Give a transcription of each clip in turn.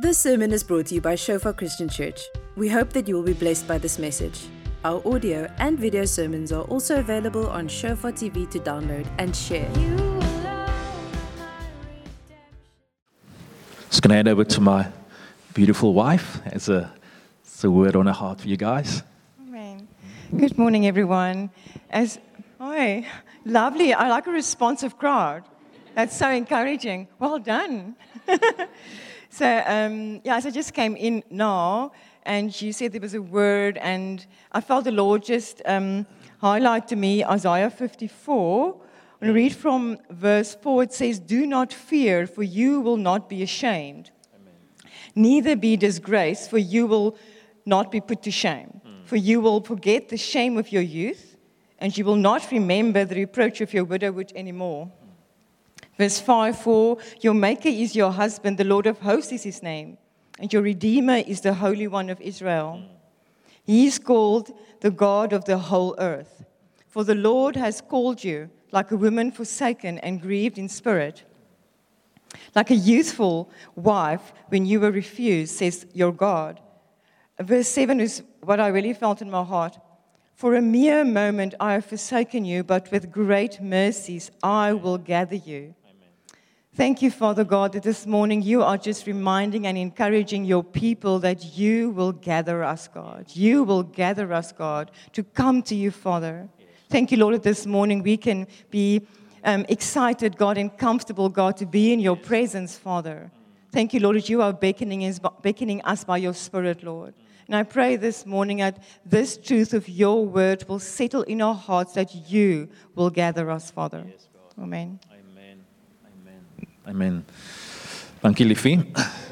This sermon is brought to you by Shofar Christian Church. We hope that you will be blessed by this message. Our audio and video sermons are also available on Shofar TV to download and share. Just going to hand over to my beautiful wife as a word on her heart for you guys. Amen. Good morning, everyone. Hi, lovely. I like a responsive crowd. That's so encouraging. Well done. So, as I just came in now, and you said there was a word, and I felt the Lord just highlight to me Isaiah 54. When I read from verse 4, it says, "Do not fear, for you will not be ashamed. Amen. Neither be disgraced, for you will not be put to shame. For you will forget the shame of your youth, and you will not remember the reproach of your widowhood anymore." Verse 5, "For your Maker is your husband, the Lord of hosts is his name, and your Redeemer is the Holy One of Israel. He is called the God of the whole earth. For the Lord has called you like a woman forsaken and grieved in spirit, like a youthful wife when you were refused, says your God." Verse 7 is what I really felt in my heart. "For a mere moment I have forsaken you, but with great mercies I will gather you." Thank you, Father God, that this morning you are just reminding and encouraging your people that you will gather us, God. You will gather us, God, to come to you, Father. Thank you, Lord, that this morning we can be excited, God, and comfortable, God, to be in your presence, Father. Thank you, Lord, that you are beckoning us by your Spirit, Lord. And I pray this morning that this truth of your word will settle in our hearts, that you will gather us, Father. Yes, God. Amen. Amen. Thank you, Liffy.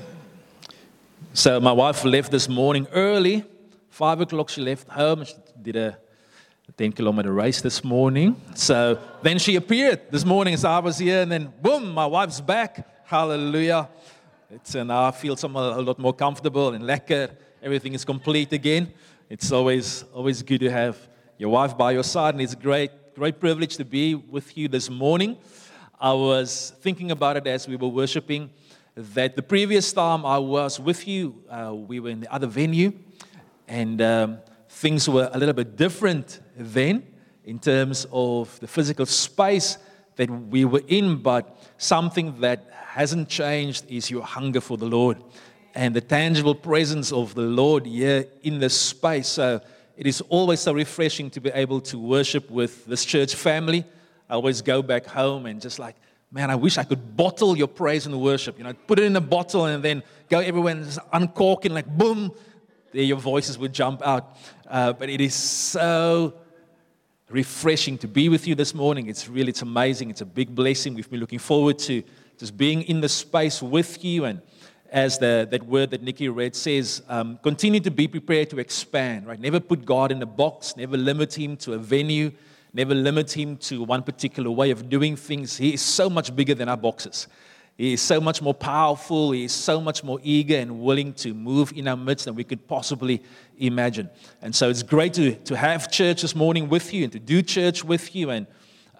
So my wife left this morning early. 5 o'clock she left home. She did a 10-kilometer race this morning. So then she appeared this morning as I was here, and then boom, my wife's back. Hallelujah. Now I feel a lot more comfortable and lekker. Everything is complete again. It's always good to have your wife by your side, and it's a great privilege to be with you this morning. I was thinking about it as we were worshiping, that the previous time I was with you, we were in the other venue, and things were a little bit different then in terms of the physical space that we were in, but something that hasn't changed is your hunger for the Lord and the tangible presence of the Lord here in this space. So it is always so refreshing to be able to worship with this church family. I always go back home and just like, man, I wish I could bottle your praise and worship. Put it in a bottle and then go everywhere and just uncork it, like boom, there your voices would jump out. But it is so refreshing to be with you this morning. It's amazing. It's a big blessing. We've been looking forward to just being in the space with you. And as that word that Nikki read says, continue to be prepared to expand, right? Never put God in a box. Never limit him to a venue. Never limit him to one particular way of doing things. He is so much bigger than our boxes. He is so much more powerful. He is so much more eager and willing to move in our midst than we could possibly imagine. And so it's great to have church this morning with you and to do church with you. And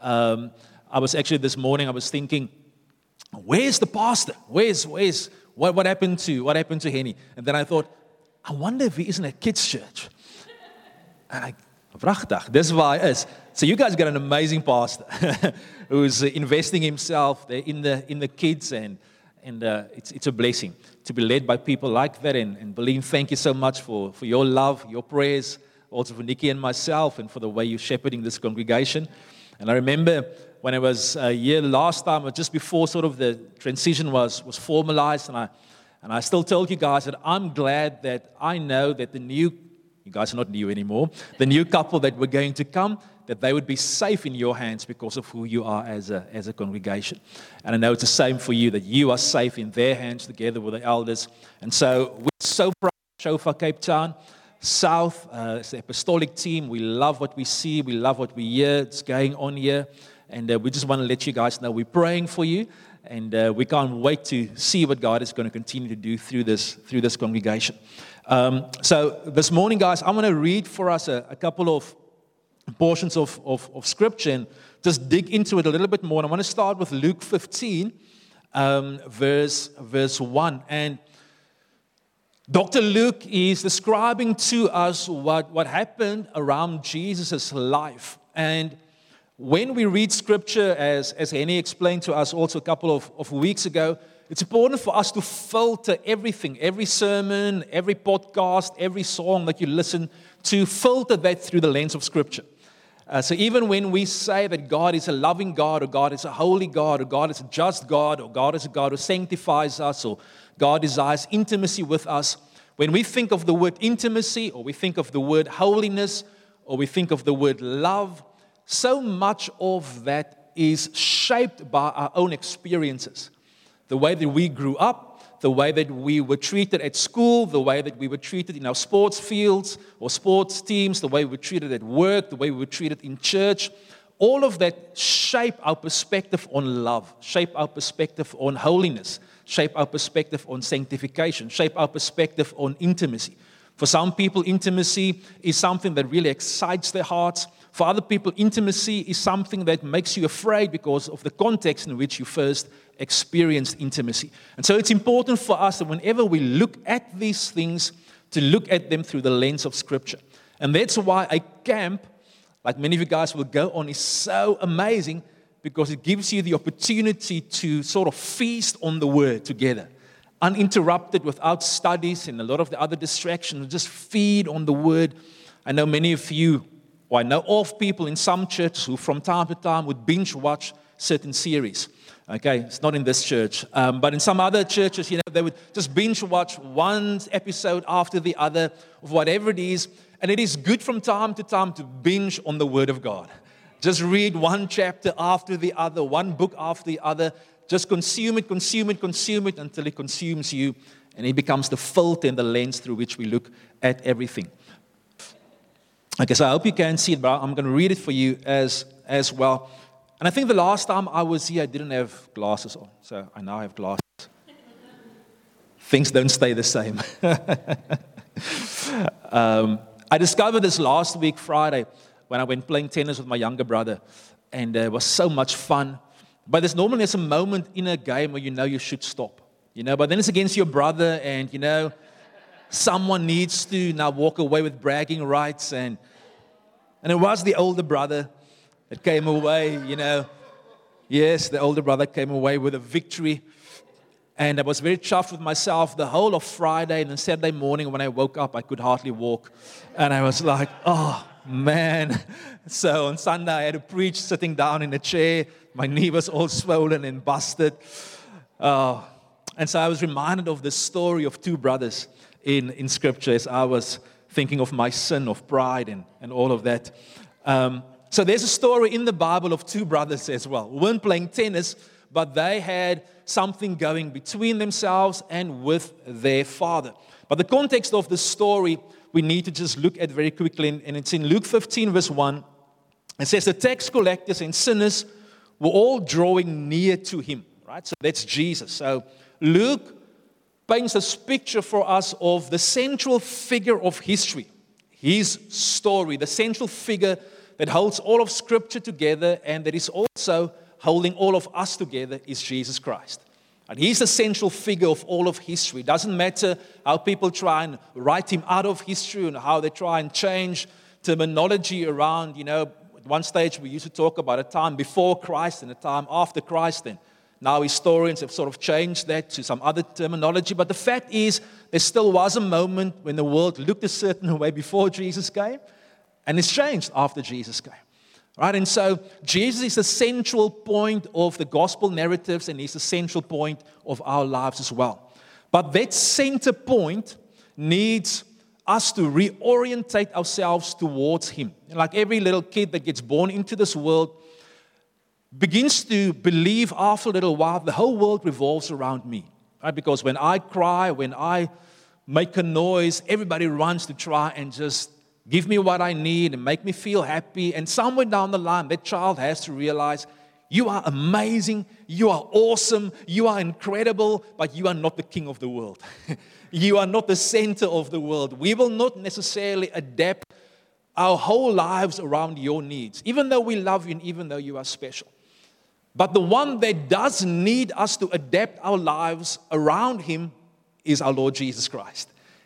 I was actually this morning, I was thinking, where's the pastor? What happened to Henny? And then I thought, I wonder if he isn't at kids' church. And Prachtig, dis waar hy is. So you guys got an amazing pastor who's investing himself in the kids, and it's a blessing to be led by people like that. And Beline, thank you so much for your love, your prayers, also for Nikki and myself, and for the way you're shepherding this congregation. And I remember when I was here last time, or just before sort of the transition was formalized, and I still told you guys that I'm glad that I know that you guys are not new anymore, the new couple that were going to come, that they would be safe in your hands because of who you are as a congregation. And I know it's the same for you, that you are safe in their hands together with the elders. And so we're so proud of Shofar Cape Town South. It's the apostolic team. We love what we see. We love what we hear. It's going on here. And we just want to let you guys know we're praying for you. And we can't wait to see what God is going to continue to do through this congregation. So this morning, guys, I'm going to read for us a couple of portions of Scripture and just dig into it a little bit more. And I want to start with Luke 15, verse 1. And Dr. Luke is describing to us what happened around Jesus' life. And when we read Scripture, as Henny explained to us also a couple of weeks ago, it's important for us to filter everything, every sermon, every podcast, every song that you listen to, filter that through the lens of Scripture. So even when we say that God is a loving God, or God is a holy God, or God is a just God, or God is a God who sanctifies us, or God desires intimacy with us, when we think of the word intimacy, or we think of the word holiness, or we think of the word love, so much of that is shaped by our own experiences. The way that we grew up, the way that we were treated at school, the way that we were treated in our sports fields or sports teams, the way we were treated at work, the way we were treated in church, all of that shape our perspective on love, shape our perspective on holiness, shape our perspective on sanctification, shape our perspective on intimacy. For some people, intimacy is something that really excites their hearts. For other people, intimacy is something that makes you afraid because of the context in which you first experienced intimacy. And so it's important for us that whenever we look at these things, to look at them through the lens of Scripture. And that's why a camp, like many of you guys will go on, is so amazing, because it gives you the opportunity to sort of feast on the Word together, uninterrupted, without studies and a lot of the other distractions, just feed on the Word. I know many of you, or I know of people in some churches who from time to time would binge watch certain series. Okay, it's not in this church, but in some other churches, they would just binge watch one episode after the other of whatever it is, and it is good from time to time to binge on the Word of God. Just read one chapter after the other, one book after the other. Just consume it until it consumes you, and it becomes the filter and the lens through which we look at everything. Okay, so I hope you can see it, but I'm going to read it for you as well. And I think the last time I was here, I didn't have glasses on, so I now have glasses. Things don't stay the same. I discovered this last week, Friday, when I went playing tennis with my younger brother, and it was so much fun. But there's a moment in a game where you should stop, but then it's against your brother, and someone needs to now walk away with bragging rights, and it was the older brother that came away, Yes, the older brother came away with a victory. And I was very chuffed with myself the whole of Friday, and then Saturday morning when I woke up, I could hardly walk. And I was like, oh, man. So on Sunday, I had to preach sitting down in a chair. My knee was all swollen and busted. And so I was reminded of the story of two brothers in Scripture as I was thinking of my sin of pride and all of that. So there's a story in the Bible of two brothers as well. We weren't playing tennis, but they had something going between themselves and with their father. But the context of the story we need to just look at very quickly, and it's in Luke 15, verse 1. It says, the tax collectors and sinners were all drawing near to him, right? So that's Jesus. So Luke paints this picture for us of the central figure of history, his story, the central figure that holds all of Scripture together and that is also holding all of us together is Jesus Christ. And he's the central figure of all of history. It doesn't matter how people try and write him out of history and how they try and change terminology around, at one stage we used to talk about a time before Christ and a time after Christ, and now historians have sort of changed that to some other terminology. But the fact is, there still was a moment when the world looked a certain way before Jesus came, and it's changed after Jesus came. Right? And so Jesus is the central point of the gospel narratives, and he's the central point of our lives as well. But that center point needs us to reorientate ourselves towards him. Like every little kid that gets born into this world begins to believe after a little while the whole world revolves around me. Right? Because when I cry, when I make a noise, everybody runs to try and just give me what I need and make me feel happy. And somewhere down the line, that child has to realize, you are amazing, you are awesome, you are incredible, but you are not the king of the world. You are not the center of the world. We will not necessarily adapt our whole lives around your needs, even though we love you and even though you are special. But the one that does need us to adapt our lives around him is our Lord Jesus Christ.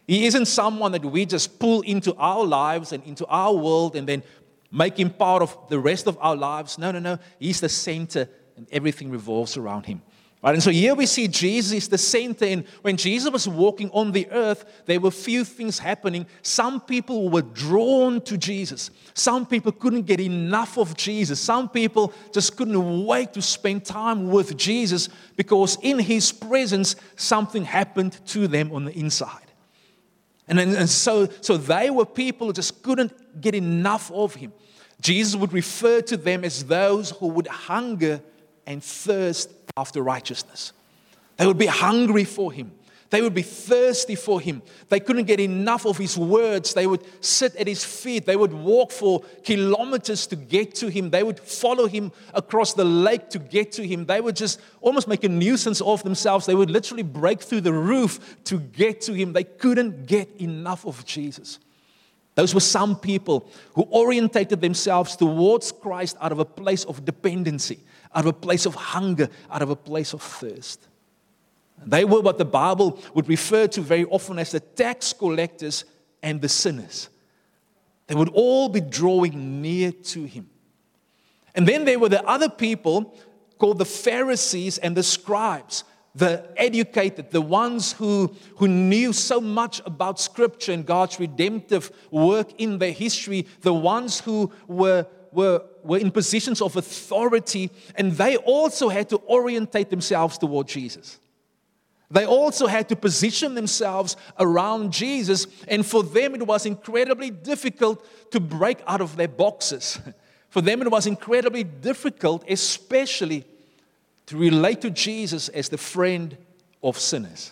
He isn't someone that we just pull into our lives and into our world and then make him part of the rest of our lives. No. He's the center and everything revolves around him. Right? And so here we see Jesus is the center. And when Jesus was walking on the earth, there were few things happening. Some people were drawn to Jesus. Some people couldn't get enough of Jesus. Some people just couldn't wait to spend time with Jesus because in his presence, something happened to them on the inside. And so they were people who just couldn't get enough of him. Jesus would refer to them as those who would hunger and thirst after righteousness. They would be hungry for him. They would be thirsty for him. They couldn't get enough of his words. They would sit at his feet. They would walk for kilometers to get to him. They would follow him across the lake to get to him. They would just almost make a nuisance of themselves. They would literally break through the roof to get to him. They couldn't get enough of Jesus. Those were some people who orientated themselves towards Christ out of a place of dependency, out of a place of hunger, out of a place of thirst. They were what the Bible would refer to very often as the tax collectors and the sinners. They would all be drawing near to him. And then there were the other people called the Pharisees and the scribes, the educated, the ones who knew so much about Scripture and God's redemptive work in their history, the ones who were in positions of authority, and they also had to orientate themselves toward Jesus. They also had to position themselves around Jesus, and for them it was incredibly difficult to break out of their boxes. For them it was incredibly difficult, especially to relate to Jesus as the friend of sinners.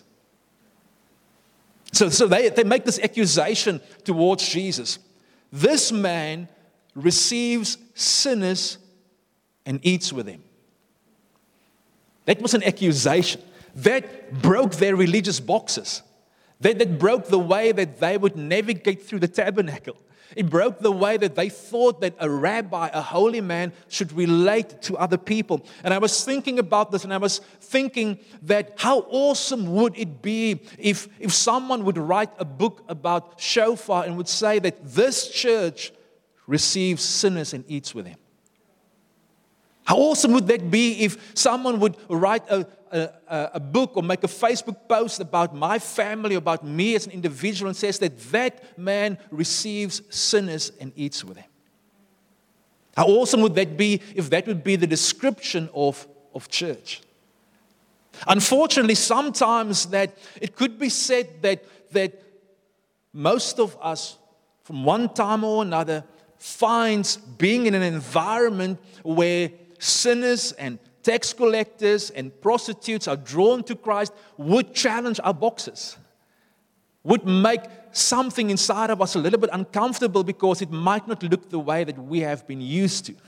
So they make this accusation towards Jesus. This man receives sinners and eats with them. That was an accusation. That broke their religious boxes. That broke the way that they would navigate through the tabernacle. It broke the way that they thought that a rabbi, a holy man, should relate to other people. And I was thinking about this, and I was thinking that how awesome would it be if someone would write a book about shofar and would say that this church receives sinners and eats with them. How awesome would that be if someone would write a book or make a Facebook post about my family, about me as an individual, and says that man receives sinners and eats with them? How awesome would that be if that would be the description of church? Unfortunately, sometimes that it could be said that most of us, from one time or another, finds being in an environment where sinners and tax collectors and prostitutes are drawn to Christ would challenge our boxes, would make something inside of us a little bit uncomfortable because it might not look the way that we have been used to.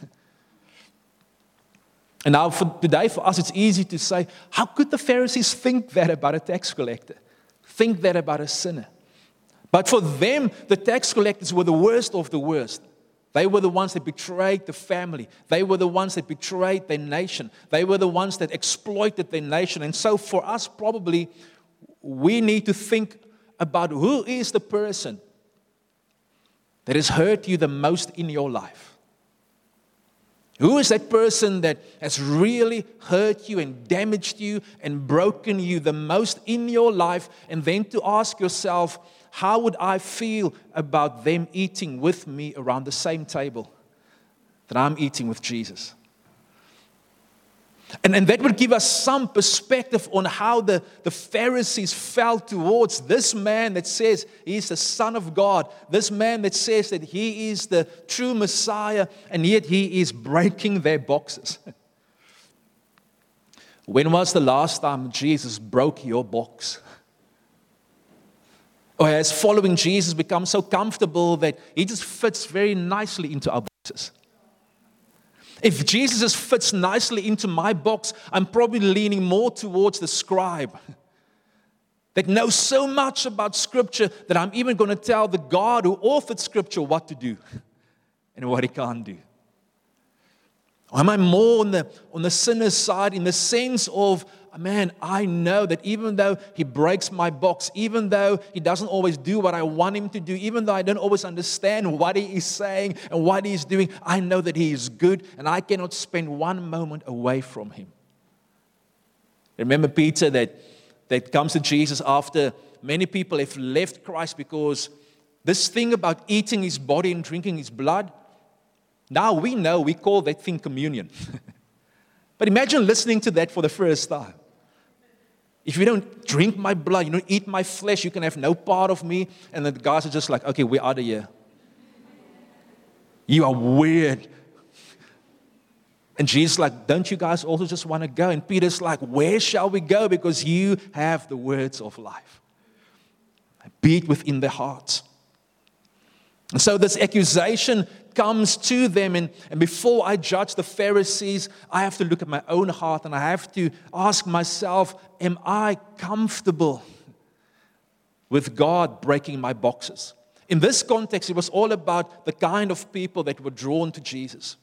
And now today for us it's easy to say, how could the Pharisees think that about a tax collector? Think that about a sinner? But for them, the tax collectors were the worst of the worst. They were the ones that betrayed the family. They were the ones that betrayed their nation. They were the ones that exploited their nation. And so for us, probably, we need to think about who is the person that has hurt you the most in your life. Who is that person that has really hurt you and damaged you and broken you the most in your life? And then to ask yourself, how would I feel about them eating with me around the same table that I'm eating with Jesus? And that would give us some perspective on how the Pharisees felt towards this man that says he's the Son of God, this man that says that he is the true Messiah, and yet he is breaking their boxes. When was the last time Jesus broke your box? Or has following Jesus become so comfortable that he just fits very nicely into our boxes? If Jesus just fits nicely into my box, I'm probably leaning more towards the scribe that knows so much about Scripture that I'm even going to tell the God who authored Scripture what to do and what he can't do. Or am I more on the sinner's side in the sense of, man, I know that even though he breaks my box, even though he doesn't always do what I want him to do, even though I don't always understand what he is saying and what he is doing, I know that he is good and I cannot spend one moment away from him. Remember Peter that comes to Jesus after many people have left Christ because this thing about eating his body and drinking his blood, now we know, we call that thing communion. But imagine listening to that for the first time. If you don't drink my blood, you don't eat my flesh, you can have no part of me. And the guys are just like, okay, we're out of here. You are weird. And Jesus is like, don't you guys also just want to go? And Peter's like, where shall we go? Because you have the words of life. Beat within their hearts. And so this accusation comes to them, and before I judge the Pharisees, I have to look at my own heart and I have to ask myself, am I comfortable with God breaking my boxes? In this context, it was all about the kind of people that were drawn to Jesus.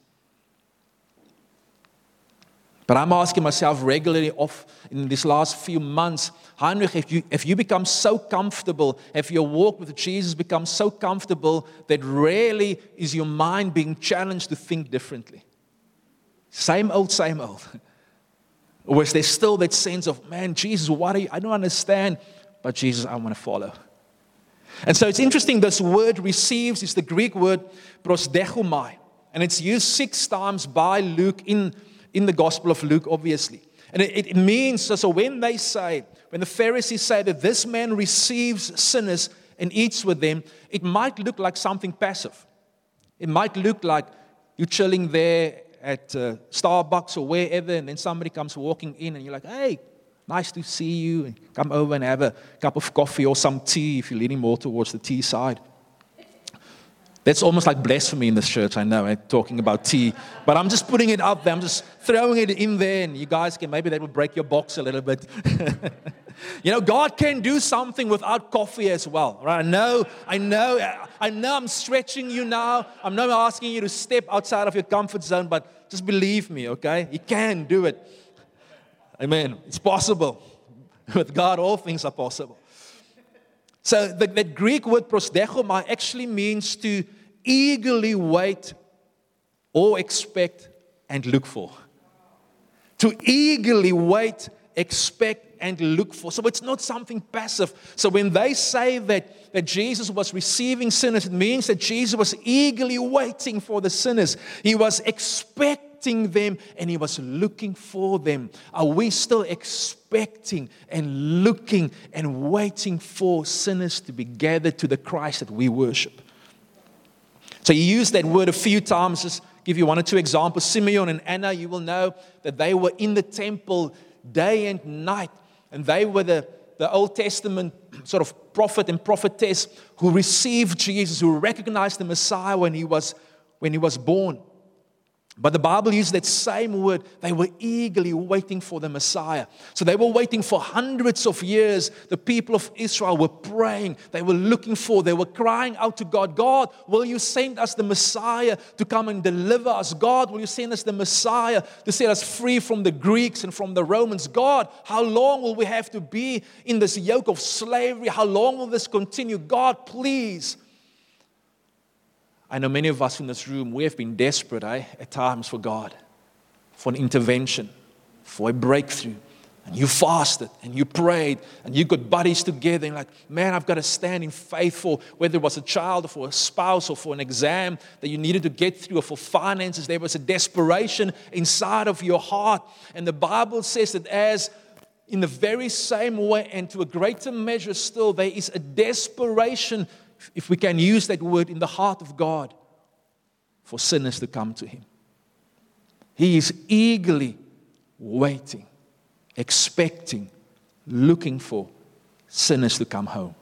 But I'm asking myself regularly in these last few months, Heinrich, if you become so comfortable, if your walk with Jesus becomes so comfortable that rarely is your mind being challenged to think differently. Same old, same old. Or is there still that sense of, man, Jesus, what are you? I don't understand, but Jesus, I want to follow. And so it's interesting, this word receives is the Greek word prosdechomai. And it's used 6 times by Luke in the Gospel of Luke, obviously. And it means, so when the Pharisees say that this man receives sinners and eats with them, it might look like something passive. It might look like you're chilling there at Starbucks or wherever, and then somebody comes walking in and you're like, hey, nice to see you. And come over and have a cup of coffee or some tea if you're leaning more towards the tea side. That's almost like blasphemy in this church, I know, talking about tea. But I'm just putting it up there. I'm just throwing it in there. And you guys can, maybe that will break your box a little bit. God can do something without coffee as well. Right? I know I'm stretching you now. I'm not asking you to step outside of your comfort zone, but just believe me, okay? You can do it. Amen. It's possible. With God, all things are possible. So that Greek word prosdechomai actually means to eagerly wait or expect and look for. To eagerly wait, expect and look for. So it's not something passive. So when they say that Jesus was receiving sinners, it means that Jesus was eagerly waiting for the sinners. He was expecting them and he was looking for them. Are we still expecting and looking and waiting for sinners to be gathered to the Christ that we worship? So you use that word a few times. Just give you 1 or 2 examples. Simeon and Anna, you will know that they were in the temple day and night, and they were the Old Testament sort of prophet and prophetess who received Jesus, who recognized the Messiah when he was born. But the Bible uses that same word. They were eagerly waiting for the Messiah. So they were waiting for hundreds of years. The people of Israel were praying. They were looking for, they were crying out to God. God, will you send us the Messiah to come and deliver us? God, will you send us the Messiah to set us free from the Greeks and from the Romans? God, how long will we have to be in this yoke of slavery? How long will this continue? God, please. I know many of us in this room, we have been desperate at times for God, for an intervention, for a breakthrough. And you fasted and you prayed and you got buddies together and like, man, I've got to stand in faith for whether it was a child or for a spouse or for an exam that you needed to get through or for finances. There was a desperation inside of your heart. And the Bible says that as in the very same way and to a greater measure still, there is a desperation, if we can use that word, in the heart of God for sinners to come to Him. He is eagerly waiting, expecting, looking for sinners to come home.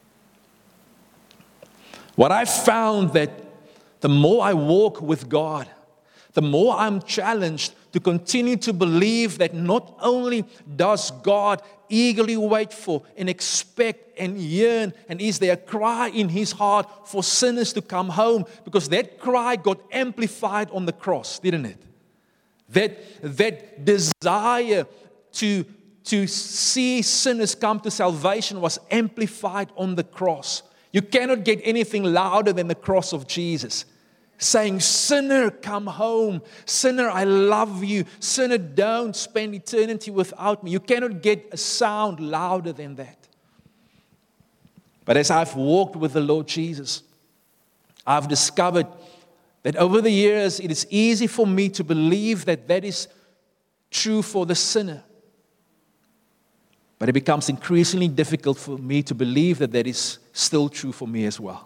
What I found that the more I walk with God, the more I'm challenged to continue to believe that not only does God eagerly wait for and expect and yearn, and is there a cry in His heart for sinners to come home, because that cry got amplified on the cross, didn't it? That desire to see sinners come to salvation was amplified on the cross. You cannot get anything louder than the cross of Jesus, saying, sinner, come home. Sinner, I love you. Sinner, don't spend eternity without me. You cannot get a sound louder than that. But as I've walked with the Lord Jesus, I've discovered that over the years, it is easy for me to believe that that is true for the sinner. But it becomes increasingly difficult for me to believe that that is still true for me as well.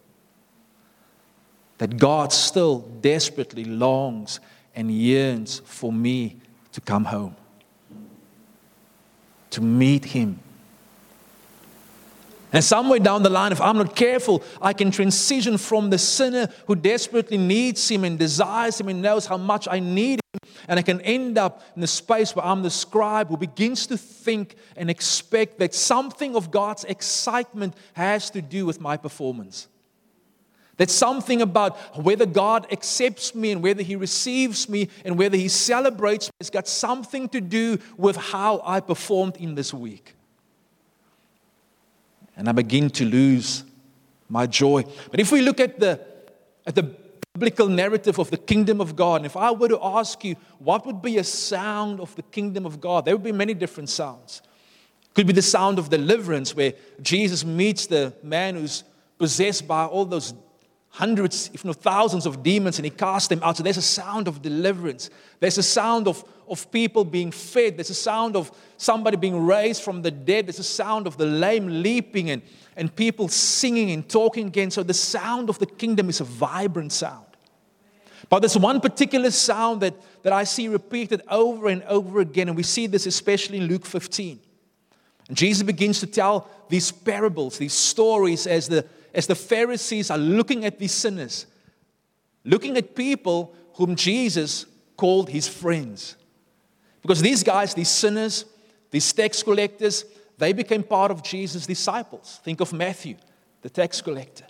That God still desperately longs and yearns for me to come home, to meet Him. And somewhere down the line, if I'm not careful, I can transition from the sinner who desperately needs Him and desires Him and knows how much I need Him, and I can end up in the space where I'm the scribe who begins to think and expect that something of God's excitement has to do with my performance. That something about whether God accepts me and whether He receives me and whether He celebrates me has got something to do with how I performed in this week. And I begin to lose my joy. But if we look at the biblical narrative of the kingdom of God, and if I were to ask you, what would be a sound of the kingdom of God? There would be many different sounds. It could be the sound of deliverance, where Jesus meets the man who's possessed by all those hundreds, if not thousands of demons, and He casts them out. So there's a sound of deliverance. There's a sound of people being fed. There's a sound of somebody being raised from the dead. There's a sound of the lame leaping and people singing and talking again. So the sound of the kingdom is a vibrant sound. But there's one particular sound that I see repeated over and over again, and we see this especially in Luke 15. And Jesus begins to tell these parables, these stories, as the Pharisees are looking at these sinners, looking at people whom Jesus called His friends. Because these guys, these sinners, these tax collectors, they became part of Jesus' disciples. Think of Matthew, the tax collector.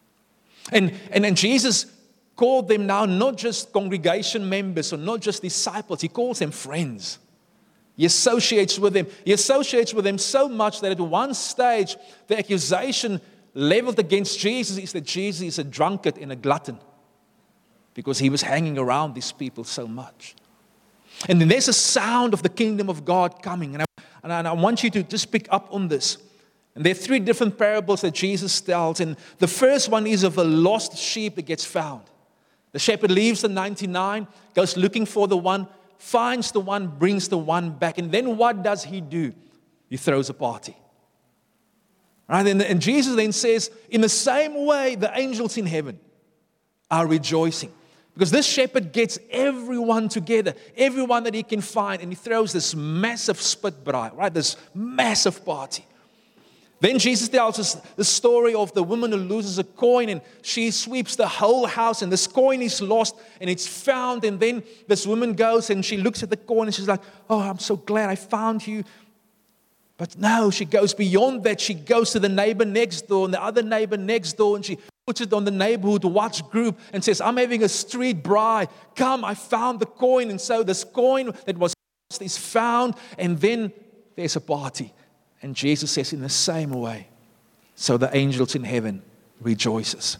And Jesus called them now not just congregation members or not just disciples. He calls them friends. He associates with them. He associates with them so much that at one stage, the accusation leveled against Jesus is that Jesus is a drunkard and a glutton, because He was hanging around these people so much. And then there's a sound of the kingdom of God coming. And I want you to just pick up on this. And there are 3 different parables that Jesus tells. And the first one is of a lost sheep that gets found. The shepherd leaves the 99, goes looking for the one, finds the one, brings the one back. And then what does he do? He throws a party. Right? And Jesus then says, in the same way, the angels in heaven are rejoicing. Because this shepherd gets everyone together, everyone that he can find, and he throws this massive spit braai, right? This massive party. Then Jesus tells us the story of the woman who loses a coin, and she sweeps the whole house, and this coin is lost, and it's found. And then this woman goes and she looks at the coin, and she's like, oh, I'm so glad I found you. But no, she goes beyond that. She goes to the neighbor next door and the other neighbor next door, and she puts it on the neighborhood watch group and says, I'm having a street braai. Come, I found the coin. And so this coin that was lost is found, and then there's a party. And Jesus says, in the same way, so the angels in heaven rejoices.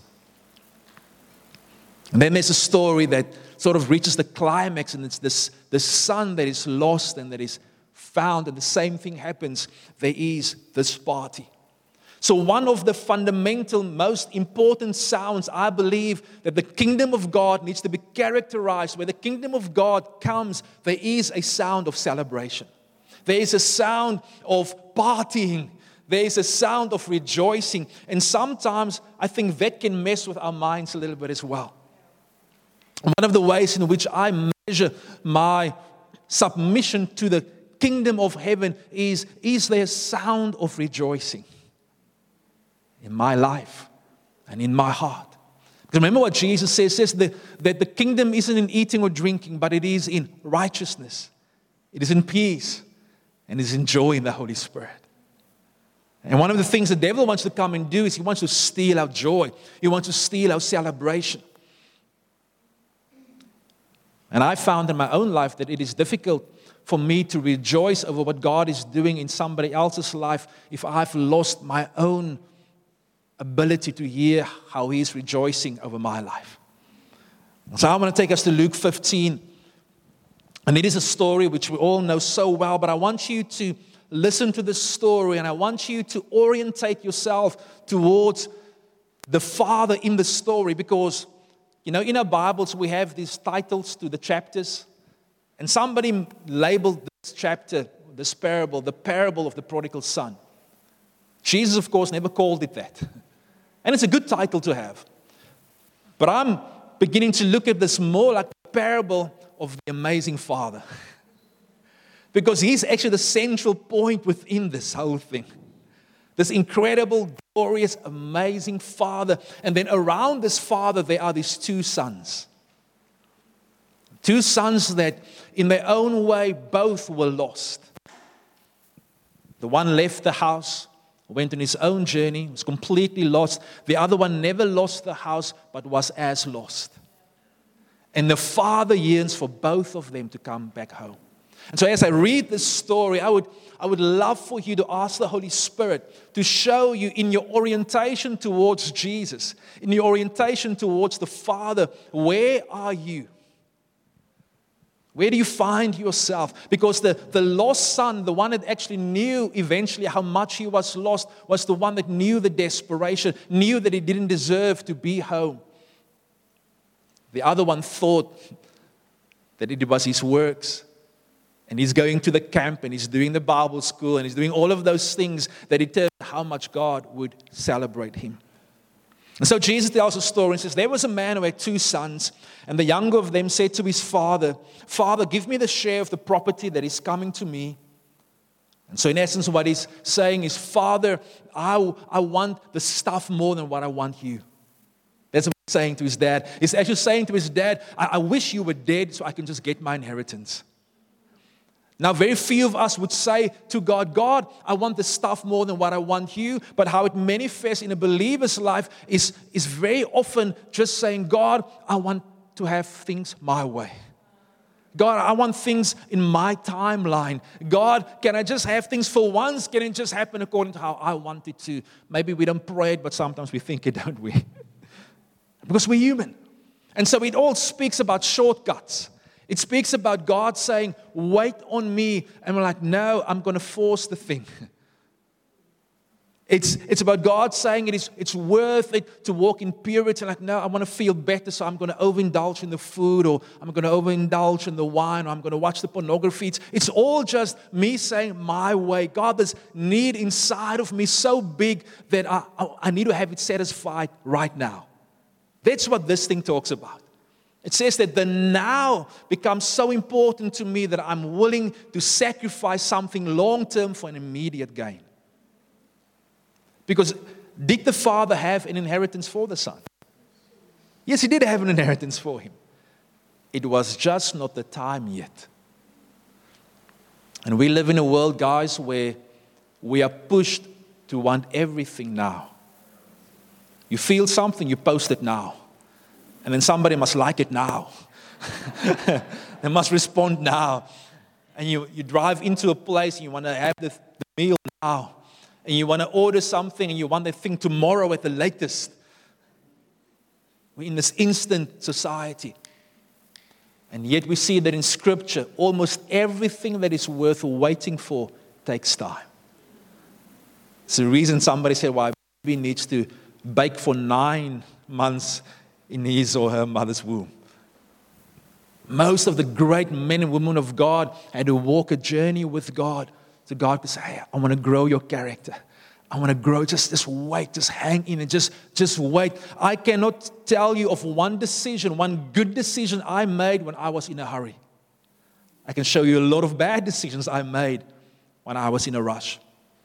And then there's a story that sort of reaches the climax, and it's this son that is lost and that is found, and the same thing happens. There is this party. So one of the fundamental, most important sounds, I believe, that the kingdom of God needs to be characterized. Where the kingdom of God comes, there is a sound of celebration. There is a sound of partying. There is a sound of rejoicing. And sometimes I think that can mess with our minds a little bit as well. One of the ways in which I measure my submission to the kingdom of heaven is there a sound of rejoicing in my life and in my heart? Because remember what Jesus says that the kingdom isn't in eating or drinking, but it is in righteousness. It is in peace. And is in joy in the Holy Spirit. And one of the things the devil wants to come and do is he wants to steal our joy. He wants to steal our celebration. And I found in my own life that it is difficult for me to rejoice over what God is doing in somebody else's life if I've lost my own ability to hear how He's rejoicing over my life. So I want to take us to Luke 15. And it is a story which we all know so well, but I want you to listen to this story and I want you to orientate yourself towards the Father in the story, because, you know, in our Bibles we have these titles to the chapters, and somebody labeled this chapter, this parable, the parable of the prodigal son. Jesus, of course, never called it that. And it's a good title to have. But I'm beginning to look at this more like the parable of the amazing Father. Because He's actually the central point within this whole thing. This incredible, glorious, amazing Father. And then around this Father, there are these two sons. Two sons that, in their own way, both were lost. The one left the house, went on his own journey, was completely lost. The other one never lost the house, but was as lost. And the Father yearns for both of them to come back home. And so as I read this story, I would love for you to ask the Holy Spirit to show you in your orientation towards Jesus, in your orientation towards the Father, where are you? Where do you find yourself? Because the lost son, the one that actually knew eventually how much he was lost, was the one that knew the desperation, knew that he didn't deserve to be home. The other one thought that it was his works. And he's going to the camp and he's doing the Bible school and he's doing all of those things that determine how much God would celebrate him. And so Jesus tells a story and says, there was a man who had two sons, and the younger of them said to his father, Father, give me the share of the property that is coming to me. And so in essence what he's saying is, Father, I want the stuff more than what I want you. That's what he's saying to his dad. He's actually saying to his dad, I wish you were dead so I can just get my inheritance. Now, very few of us would say to God, God, I want the stuff more than what I want you. But how it manifests in a believer's life is very often just saying, God, I want to have things my way. God, I want things in my timeline. God, can I just have things for once? Can it just happen according to how I want it to? Maybe we don't pray it, but sometimes we think it, don't we? Because we're human. And so it all speaks about shortcuts. It speaks about God saying, wait on me. And we're like, no, I'm going to force the thing. It's about God saying it's worth it to walk in purity. Like, no, I want to feel better, so I'm going to overindulge in the food, or I'm going to overindulge in the wine, or I'm going to watch the pornography. It's all just me saying my way. God, this need inside of me so big that I need to have it satisfied right now. That's what this thing talks about. It says that the now becomes so important to me that I'm willing to sacrifice something long-term for an immediate gain. Because did the father have an inheritance for the son? Yes, he did have an inheritance for him. It was just not the time yet. And we live in a world, guys, where we are pushed to want everything now. You feel something, you post it now. And then somebody must like it now. They must respond now. And you drive into a place and you want to have the meal now. And you want to order something and you want that thing tomorrow at the latest. We're in this instant society. And yet we see that in Scripture, almost everything that is worth waiting for takes time. It's the reason somebody said why baby needs to bake for 9 months in his or her mother's womb. Most of the great men and women of God had to walk a journey with God. So God would say, hey, I want to grow your character. I want to grow, just wait, just hang in and just wait. I cannot tell you of one decision, one good decision I made when I was in a hurry. I can show you a lot of bad decisions I made when I was in a rush.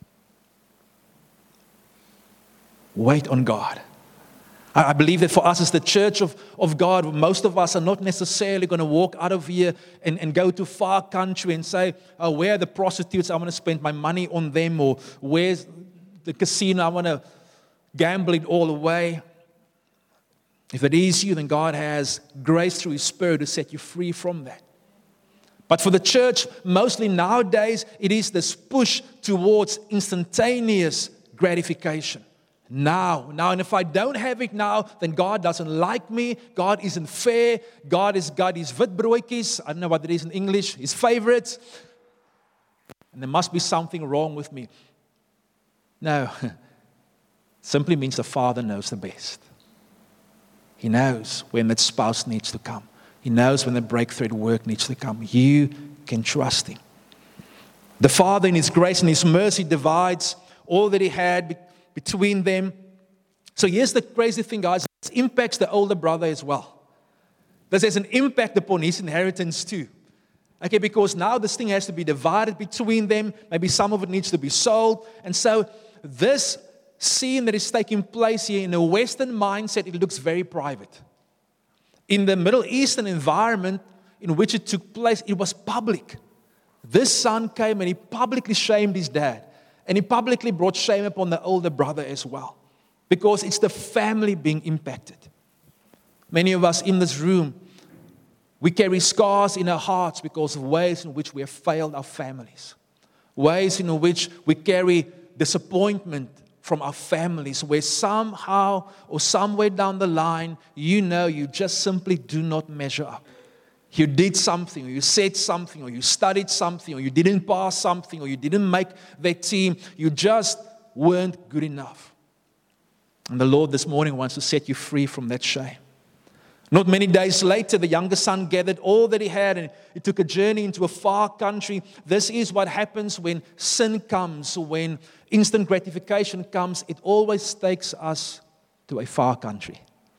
Wait on God. I believe that for us as the church of God, most of us are not necessarily going to walk out of here and go to far country and say, oh, where are the prostitutes? I want to spend my money on them. Or where's the casino? I want to gamble it all away. If it is you, then God has grace through His Spirit to set you free from that. But for the church, mostly nowadays, it is this push towards instantaneous gratification. Now, and if I don't have it now, then God doesn't like me. God isn't fair. God has got his witbroodjies. I don't know what it is in English, his favorites. And there must be something wrong with me. No, simply means the Father knows the best. He knows when that spouse needs to come. He knows when the breakthrough at work needs to come. You can trust Him. The Father in His grace and His mercy divides all that He had between them. So here's the crazy thing, guys. It impacts the older brother as well. This has an impact upon his inheritance too. Okay, because now this thing has to be divided between them. Maybe some of it needs to be sold. And so this scene that is taking place here in a Western mindset, it looks very private. In the Middle Eastern environment in which it took place, it was public. This son came and he publicly shamed his dad. And he publicly brought shame upon the older brother as well. Because it's the family being impacted. Many of us in this room, we carry scars in our hearts because of ways in which we have failed our families. Ways in which we carry disappointment from our families, where somehow or somewhere down the line, you just simply do not measure up. You did something, or you said something, or you studied something, or you didn't pass something, or you didn't make that team. You just weren't good enough. And the Lord this morning wants to set you free from that shame. Not many days later, the younger son gathered all that he had and he took a journey into a far country. This is what happens when sin comes, when instant gratification comes. It always takes us to a far country.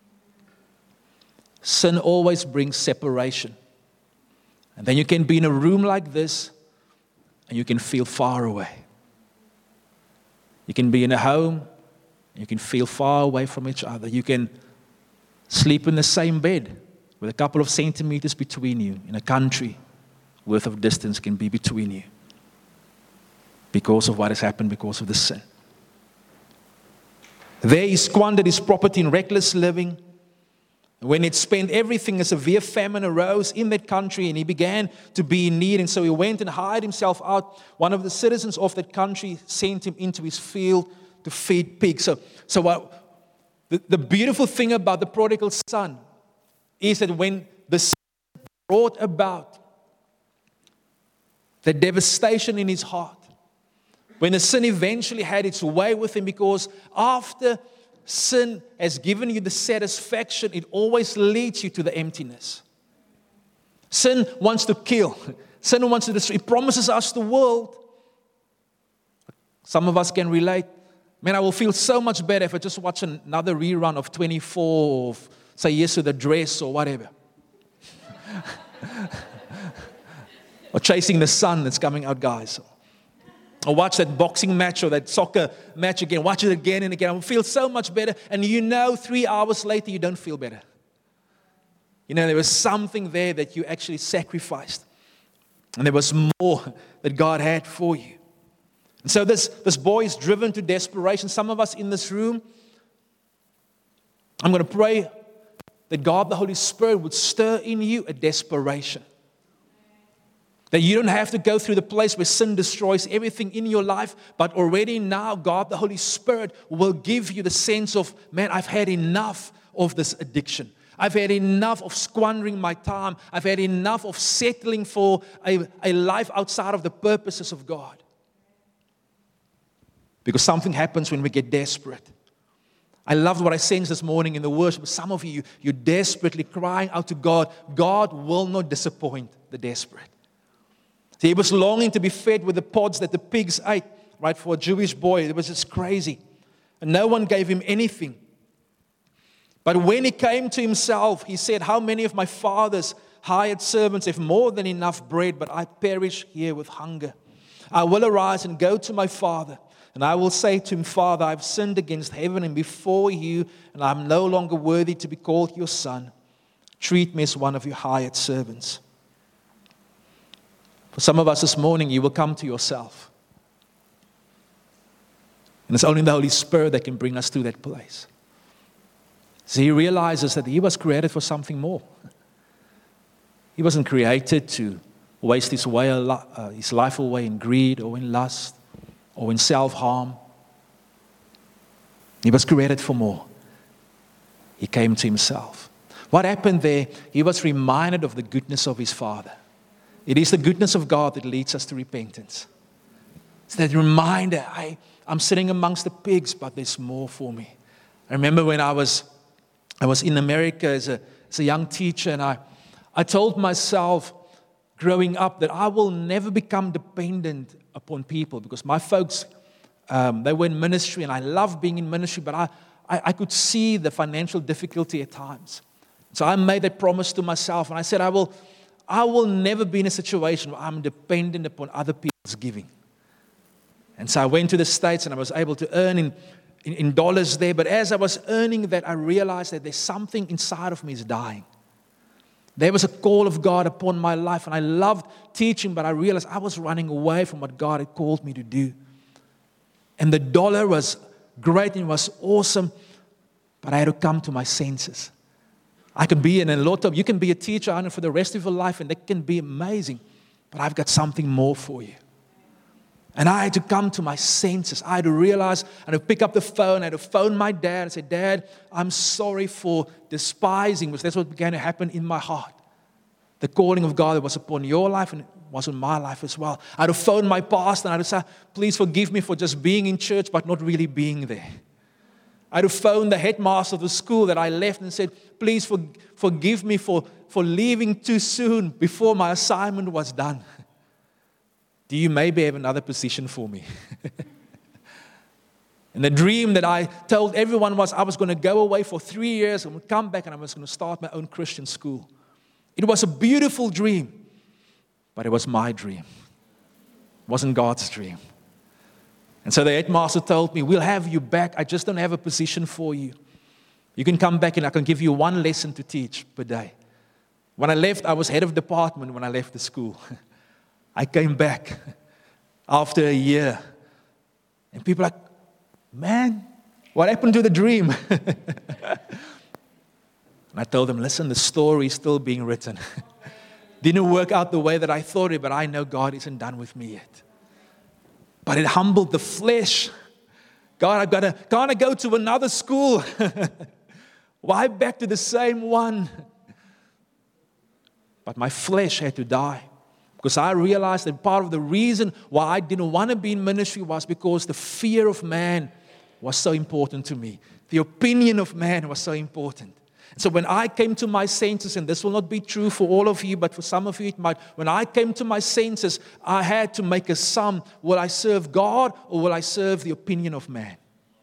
Sin always brings separation. And then you can be in a room like this and you can feel far away. You can be in a home and you can feel far away from each other. You can sleep in the same bed with a couple of centimeters between you. In a country, worth of distance can be between you because of what has happened, because of the sin. There he squandered his property in reckless living. When he'd spent everything, a severe famine arose in that country and he began to be in need. And so he went and hired himself out. One of the citizens of that country sent him into his field to feed pigs. The beautiful thing about the prodigal son is that when the sin brought about the devastation in his heart, when the sin eventually had its way with him, because after sin has given you the satisfaction, it always leads you to the emptiness. Sin wants to kill. Sin wants to destroy. It promises us the world. Some of us can relate. Man, I will feel so much better if I just watch another rerun of 24 or say yes to the dress or whatever. Or Chasing the Sun that's coming out, guys. Or watch that boxing match or that soccer match again. Watch it again and again. I will feel so much better. And 3 hours later, you don't feel better. There was something there that you actually sacrificed. And there was more that God had for you. And so this boy is driven to desperation. Some of us in this room, I'm going to pray that God, the Holy Spirit, would stir in you a desperation. That you don't have to go through the place where sin destroys everything in your life, but already now, God, the Holy Spirit, will give you the sense of, man, I've had enough of this addiction. I've had enough of squandering my time. I've had enough of settling for a life outside of the purposes of God. Because something happens when we get desperate. I loved what I sensed this morning in the worship. Some of you, you're desperately crying out to God. God will not disappoint the desperate. He was longing to be fed with the pods that the pigs ate, right? For a Jewish boy, it was just crazy. And no one gave him anything. But when he came to himself, he said, how many of my father's hired servants have more than enough bread, but I perish here with hunger? I will arise and go to my father, and I will say to him, Father, I have sinned against heaven and before you, and I am no longer worthy to be called your son. Treat me as one of your hired servants. For some of us this morning, you will come to yourself. And it's only the Holy Spirit that can bring us to that place. So he realizes that he was created for something more. He wasn't created to waste his life away in greed or in lust or in self-harm. He was created for more. He came to himself. What happened there? He was reminded of the goodness of his Father. It is the goodness of God that leads us to repentance. It's that reminder, I'm sitting amongst the pigs, but there's more for me. I remember when I was in America as a young teacher, and I told myself growing up that I will never become dependent upon people, because my folks, they were in ministry, and I loved being in ministry, but I could see the financial difficulty at times. So I made that promise to myself, and I said, I will never be in a situation where I'm dependent upon other people's giving. And so I went to the States, and I was able to earn in dollars there. But as I was earning that, I realized that there's something inside of me is dying. There was a call of God upon my life, and I loved teaching, but I realized I was running away from what God had called me to do. And the dollar was great and it was awesome, but I had to come to my senses. I could be in a lot of, you can be a teacher, I know, for the rest of your life, and that can be amazing, but I've got something more for you. And I had to come to my senses. I had to realize, I had to pick up the phone, I had to phone my dad and say, Dad, I'm sorry for despising, because that's what began to happen in my heart. The calling of God that was upon your life and it was on my life as well. I had to phone my pastor and I had to say, please forgive me for just being in church but not really being there. I had to phone the headmaster of the school that I left and said, please forgive me for leaving too soon before my assignment was done. Do you maybe have another position for me? And the dream that I told everyone was I was going to go away for 3 years and would come back and I was going to start my own Christian school. It was a beautiful dream, but it was my dream. It wasn't God's dream. And so the headmaster told me, we'll have you back. I just don't have a position for you. You can come back and I can give you one lesson to teach per day. When I left, I was head of department when I left the school. I came back after a year. And people are like, man, what happened to the dream? And I told them, listen, the story is still being written. Didn't work out the way that I thought it, but I know God isn't done with me yet. But it humbled the flesh. God, can't I go to another school? Why back to the same one? But my flesh had to die. Because I realized that part of the reason why I didn't want to be in ministry was because the fear of man was so important to me. The opinion of man was so important. So when I came to my senses, and this will not be true for all of you, but for some of you it might. When I came to my senses, I had to make a sum. Will I serve God or will I serve the opinion of man?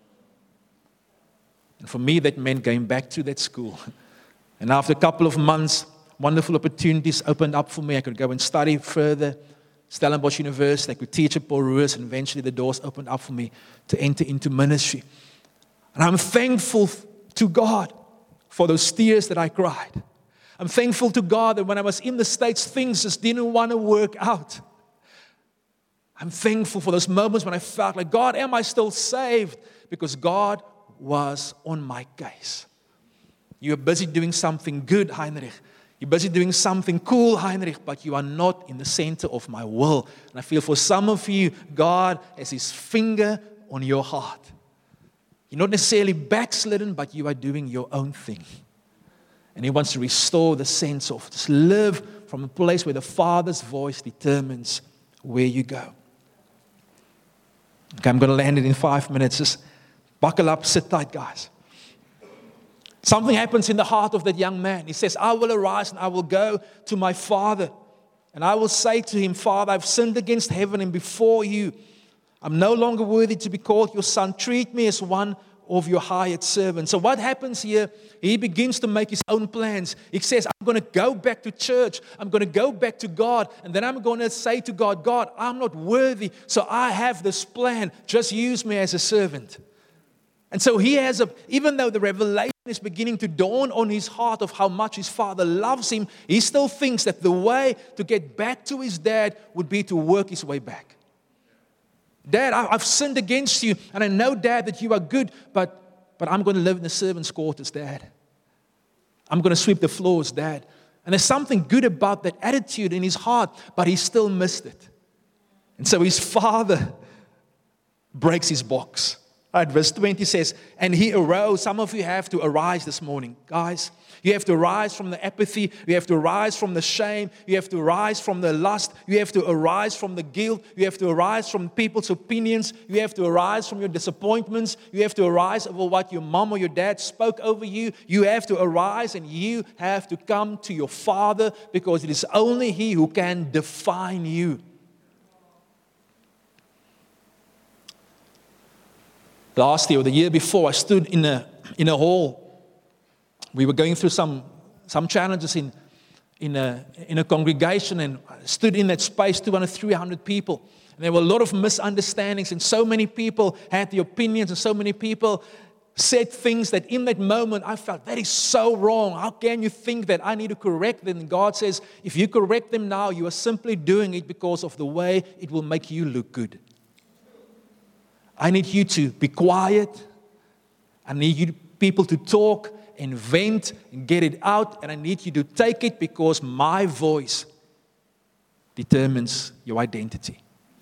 And for me, that meant going back to that school. And after a couple of months, wonderful opportunities opened up for me. I could go and study further. Stellenbosch University, I could teach at Paul Roos, and eventually the doors opened up for me to enter into ministry. And I'm thankful to God for those tears that I cried. I'm thankful to God that when I was in the States, things just didn't want to work out. I'm thankful for those moments when I felt like, God, am I still saved? Because God was on my case. You're busy doing something good, Heinrich. You're busy doing something cool, Heinrich, but you are not in the center of my will. And I feel for some of you, God has His finger on your heart. You're not necessarily backslidden, but you are doing your own thing. And He wants to restore the sense of just live from a place where the Father's voice determines where you go. Okay, I'm going to land it in 5 minutes. Just buckle up, sit tight, guys. Something happens in the heart of that young man. He says, I will arise and I will go to my father. And I will say to him, Father, I've sinned against heaven and before you. I'm no longer worthy to be called your son. Treat me as one of your hired servants. So what happens here? He begins to make his own plans. He says, I'm going to go back to church. I'm going to go back to God. And then I'm going to say to God, God, I'm not worthy. So I have this plan. Just use me as a servant. And so he has even though the revelation is beginning to dawn on his heart of how much his father loves him, he still thinks that the way to get back to his dad would be to work his way back. Dad, I've sinned against you, and I know, Dad, that you are good, but but I'm going to live in the servant's quarters, Dad. I'm going to sweep the floors, Dad. And there's something good about that attitude in his heart, but he still missed it. And so his father breaks his box. Right, verse 20 says, and he arose. Some of you have to arise this morning. Guys, you have to arise from the apathy. You have to arise from the shame. You have to arise from the lust. You have to arise from the guilt. You have to arise from people's opinions. You have to arise from your disappointments. You have to arise over what your mom or your dad spoke over you. You have to arise and you have to come to your Father, because it is only He who can define you. Last year or the year before, I stood in a hall. We were going through some challenges in a congregation, and I stood in that space, 200, 300 people. And there were a lot of misunderstandings, and so many people had the opinions, and so many people said things that in that moment I felt, that is so wrong. How can you think that I need to correct them? And God says, if you correct them now, you are simply doing it because of the way it will make you look good. I need you to be quiet. I need you people to talk and vent and get it out. And I need you to take it, because my voice determines your identity.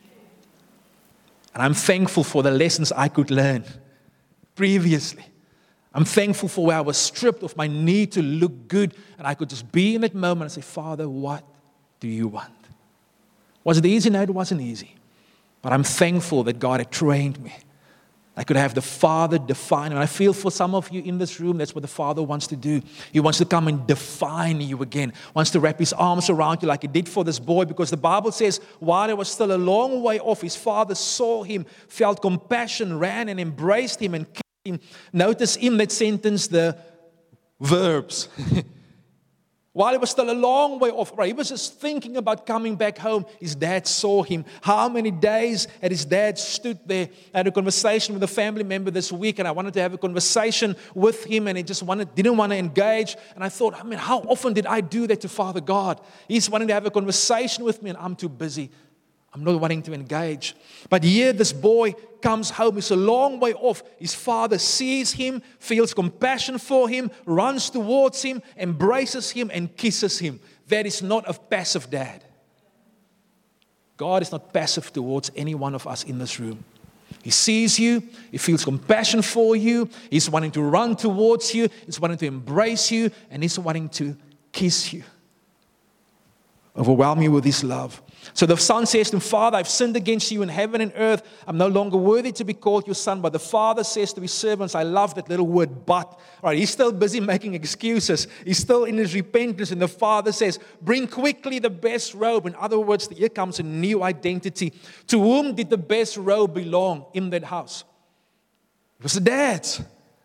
And I'm thankful for the lessons I could learn previously. I'm thankful for where I was stripped of my need to look good. And I could just be in that moment and say, Father, what do you want? Was it easy? No, it wasn't easy. But I'm thankful that God had trained me. I could have the Father define. And I feel for some of you in this room, that's what the Father wants to do. He wants to come and define you again. Wants to wrap His arms around you like He did for this boy. Because the Bible says, while he was still a long way off, his father saw him, felt compassion, ran and embraced him and kissed him. Notice in that sentence the verbs. While he was still a long way off, right? He was just thinking about coming back home. His dad saw him. How many days had his dad stood there? I had a conversation with a family member this week, and I wanted to have a conversation with him, and he just didn't want to engage. And I thought, how often did I do that to Father God? He's wanting to have a conversation with me, and I'm too busy. I'm not wanting to engage. But here this boy comes home. He's a long way off. His father sees him, feels compassion for him, runs towards him, embraces him, and kisses him. That is not a passive dad. God is not passive towards any one of us in this room. He sees you. He feels compassion for you. He's wanting to run towards you. He's wanting to embrace you. And He's wanting to kiss you. Overwhelm you with His love. So the son says to him, Father, I've sinned against you in heaven and earth. I'm no longer worthy to be called your son. But the father says to his servants, I love that little word, but. All right, he's still busy making excuses. He's still in his repentance. And the father says, bring quickly the best robe. In other words, here comes a new identity. To whom did the best robe belong in that house? It was the dad's.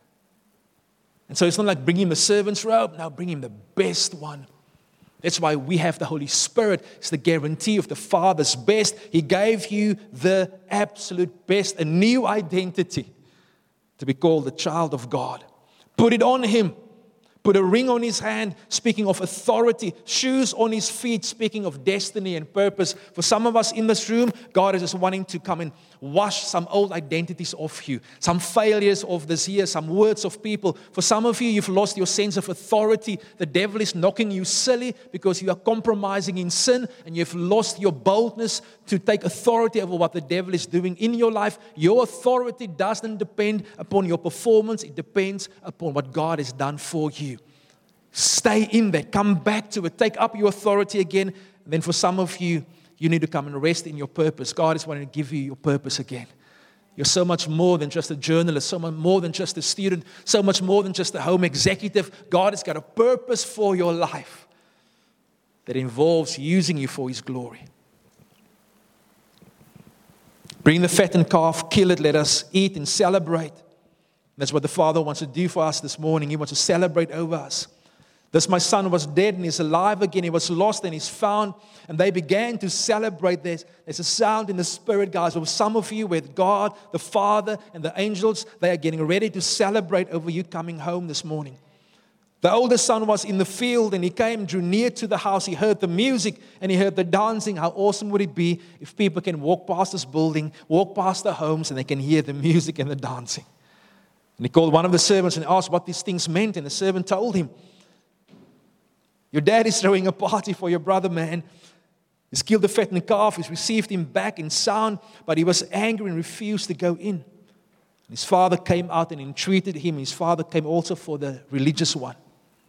And so it's not like bring him the servant's robe. Now bring him the best one. That's why we have the Holy Spirit. It's the guarantee of the Father's best. He gave you the absolute best, a new identity to be called a child of God. Put it on Him. Put a ring on His hand, speaking of authority. Shoes on His feet, speaking of destiny and purpose. For some of us in this room, God is just wanting to come and wash some old identities off you. Some failures of this year, some words of people. For some of you, you've lost your sense of authority. The devil is knocking you silly because you are compromising in sin, and you've lost your boldness to take authority over what the devil is doing in your life. Your authority doesn't depend upon your performance. It depends upon what God has done for you. Stay in that. Come back to it. Take up your authority again. And then for some of you, you need to come and rest in your purpose. God is wanting to give you your purpose again. You're so much more than just a journalist, so much more than just a student, so much more than just a home executive. God has got a purpose for your life that involves using you for His glory. Bring the fattened calf, kill it, let us eat and celebrate. That's what the Father wants to do for us this morning. He wants to celebrate over us. This my son was dead and he's alive again. He was lost and he's found. And they began to celebrate this. There's a sound in the Spirit, guys, of some of you with God, the Father, and the angels. They are getting ready to celebrate over you coming home this morning. The older son was in the field and he came, drew near to the house. He heard the music and he heard the dancing. How awesome would it be if people can walk past this building, walk past the homes, and they can hear the music and the dancing? And he called one of the servants and asked what these things meant. And the servant told him, your dad is throwing a party for your brother, man. He's killed the fattened calf. He's received him back in sound, but he was angry and refused to go in. His father came out and entreated him. His father came also for the religious one.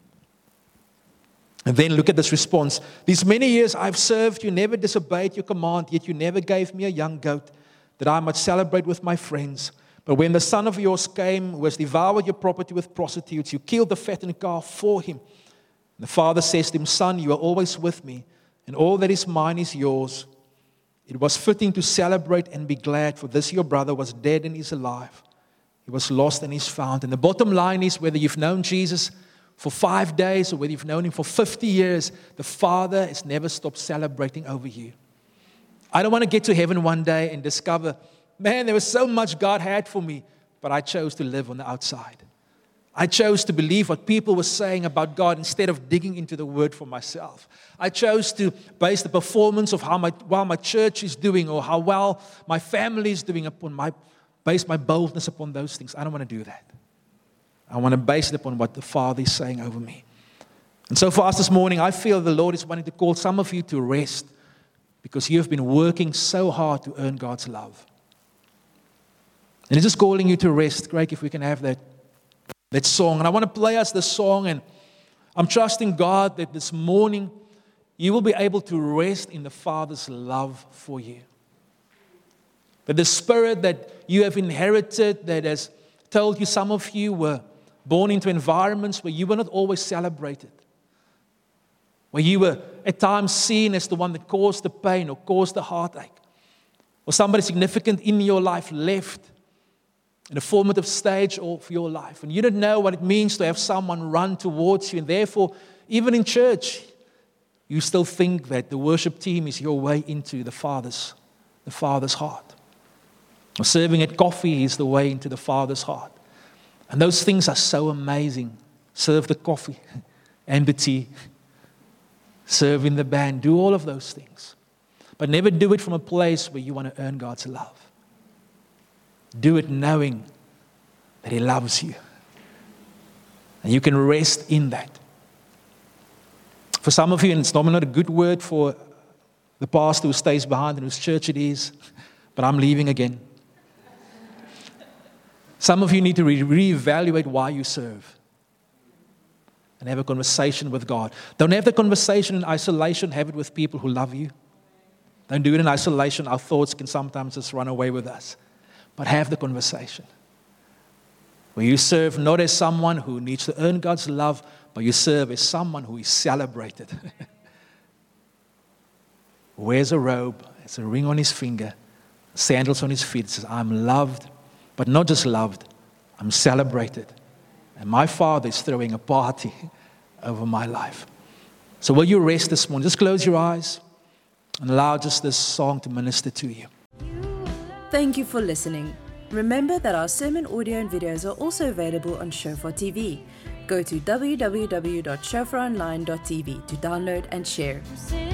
And then look at this response. These many years I've served you, never disobeyed your command, yet you never gave me a young goat that I might celebrate with my friends. But when the son of yours came, who has devoured your property with prostitutes, you killed the fattened calf for him. And the father says to him, son, you are always with me, and all that is mine is yours. It was fitting to celebrate and be glad, for this your brother was dead and is alive. He was lost and is found. And the bottom line is, whether you've known Jesus for 5 days or whether you've known him for 50 years, the Father has never stopped celebrating over you. I don't want to get to heaven one day and discover, man, there was so much God had for me, but I chose to live on the outside. I chose to believe what people were saying about God instead of digging into the Word for myself. I chose to base the performance of how my church is doing or how well my family is doing base my boldness upon those things. I don't want to do that. I want to base it upon what the Father is saying over me. And so for us this morning, I feel the Lord is wanting to call some of you to rest because you have been working so hard to earn God's love. And He's just calling you to rest. Greg, if we can have that song. And I want to play us the song, and I'm trusting God that this morning you will be able to rest in the Father's love for you. That the spirit that you have inherited, that has told you some of you were born into environments where you were not always celebrated, where you were at times seen as the one that caused the pain or caused the heartache, or somebody significant in your life left in a formative stage of your life, and you don't know what it means to have someone run towards you, and therefore, even in church, you still think that the worship team is your way into the Father's heart. Or serving at coffee is the way into the Father's heart. And those things are so amazing. Serve the coffee and the tea. Serve in the band. Do all of those things. But never do it from a place where you want to earn God's love. Do it knowing that He loves you. And you can rest in that. For some of you, and it's normally not a good word for the pastor who stays behind and whose church it is, but I'm leaving again. Some of you need to reevaluate why you serve and have a conversation with God. Don't have the conversation in isolation. Have it with people who love you. Don't do it in isolation. Our thoughts can sometimes just run away with us. But have the conversation where you serve not as someone who needs to earn God's love, but you serve as someone who is celebrated. Wears a robe, has a ring on his finger, sandals on his feet. Says, I'm loved. But not just loved, I'm celebrated. And my Father is throwing a party over my life. So will you rest this morning? Just close your eyes and allow just this song to minister to you. Thank you for listening. Remember that our sermon audio and videos are also available on Shofar TV. Go to www.shofaronline.tv to download and share.